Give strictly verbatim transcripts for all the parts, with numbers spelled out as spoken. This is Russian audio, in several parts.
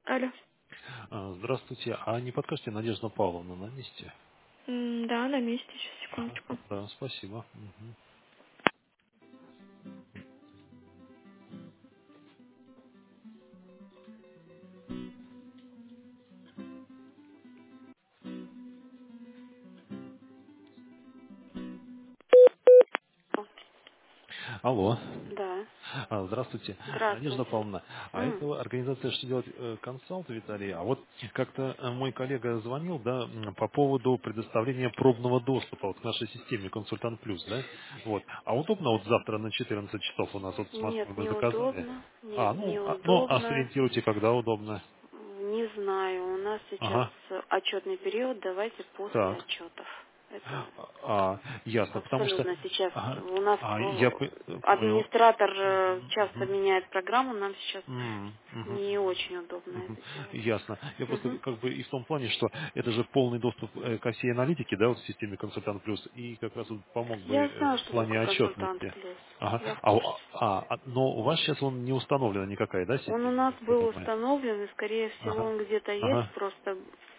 Алло. А, Здравствуйте. А не подскажете, Надежда Павловна на месте? М, Да, на месте, сейчас, Ага, секундочку. да, спасибо. Мгм. Алло. Да. А, Здравствуйте. Надежда Здравствуйте. Павловна. А М. это организация «Что делать?» э, консалт, Виталий. А вот как-то э, мой коллега звонил, да, м, по поводу предоставления пробного доступа вот к нашей системе «Консультант Плюс», да? Вот. А удобно вот завтра на четырнадцать часов у нас вот с Москвы Нет, мы заказали? неудобно. Нет, А, ну, а, ну, а неудобно. сориентируйте, когда удобно. Не знаю. У нас сейчас Ага. отчетный период. Давайте после Так. отчетов. Это А, ясно, потому что абсолютно сейчас ага, у нас а, я э, по- понял. администратор э, Мгм, часто мгм, меняет программу. Нам сейчас м, мгм, не очень удобно мгм. это делать. Ясно. Я просто Мгм. как бы и в том плане, что это же полный доступ э, ко всей аналитике, да, вот в системе Консультант Плюс, и как раз вот помог бы Я э, знаю, в что плане такое консультант отчетности. плюс. Ага. Я в А, у- курсе. а, а, но у вас сейчас он не установлена никакая, да, Он у система, нас насколько был я понимаю? установлен, и, скорее всего, Ага. он где-то есть, Ага. просто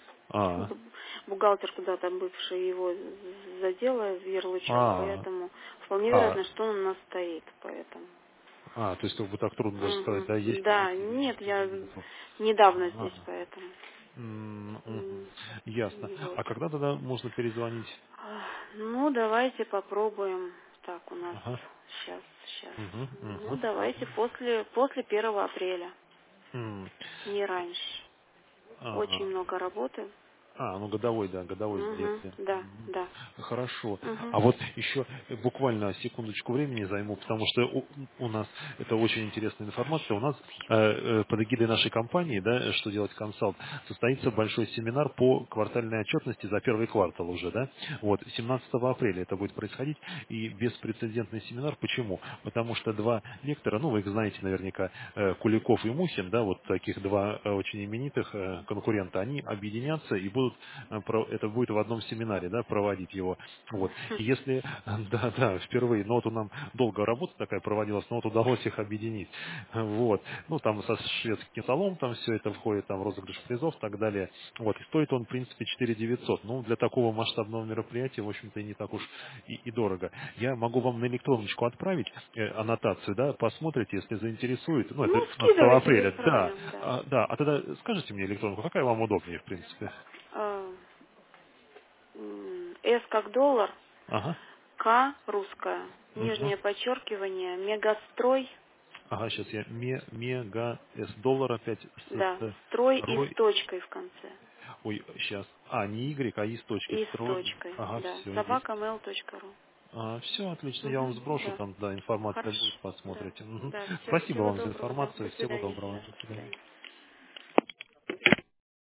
А. б- бухгалтер куда-то бывший его задела в ярлычок, А. поэтому вполне А. вероятно, что он у нас стоит, поэтому. А, то есть как бы так трудно даже сказать, да, Мгм. есть он Да, или нет, или я нет. недавно здесь, Ага. поэтому. М, мгм. М, Ясно. Вот. А когда тогда можно перезвонить? А, Ну, давайте попробуем. Так, у нас Ага. сейчас, сейчас. Мгм, Ну, мгм. давайте после, после первого апреля, М, не раньше. Очень Ага. много работы. А, ну годовой, да, годовой Угу, сделали. да, Мгм. да. Хорошо. Угу. А вот еще буквально секундочку времени займу, потому что у, у нас это очень интересная информация. У нас э, э, под эгидой нашей компании, да, что делать консалт, состоится большой семинар по квартальной отчетности за первый квартал уже, да. Вот семнадцатого апреля это будет происходить, и беспрецедентный семинар. Почему? Потому что два лектора, ну вы их знаете наверняка, э, Куликов и Мухин, да, вот таких два э, очень именитых э, конкурента, они объединятся и будут, э, про- это будет в одном семинаре, да, проводить его. Вот. И если, да, да, впервые, но вот у нам долго работа такая проводилась, но вот удалось их объединить. Вот. Ну, там со шведским столом, там все это входит, там розыгрыш призов и так далее. Вот. И стоит он, в принципе, четыре тысячи девятьсот. Ну, для такого масштабного мероприятия, в общем-то, и не так уж и, и дорого. Я могу вам на электроночку отправить э, аннотацию, да, посмотрите, если заинтересует. Ну, это Ну, шестнадцатого скидывайте без апреля, да. проблем, да. А, да, а тогда скажите мне электронку, какая вам удобнее, в принципе? А, м, С как доллар, Ага. К русская, Мгм. нижнее подчеркивание, мегастрой, Ага, сейчас я ме, мега с доллар опять с, да, с строй и с строй. точкой в конце. Ой, сейчас. А, не Y, а И с точки. И с Строй. точкой, Ага, да. все есть. собака mail точка ру. А, все, отлично. Я вам Угу, сброшу, да. там, да, информация Хорошо. будет, Да, посмотрите. Мгм. да. Все, Спасибо всего вам за доброго, да. До информацию. Всего свидания, доброго. да. До До свидания. свидания.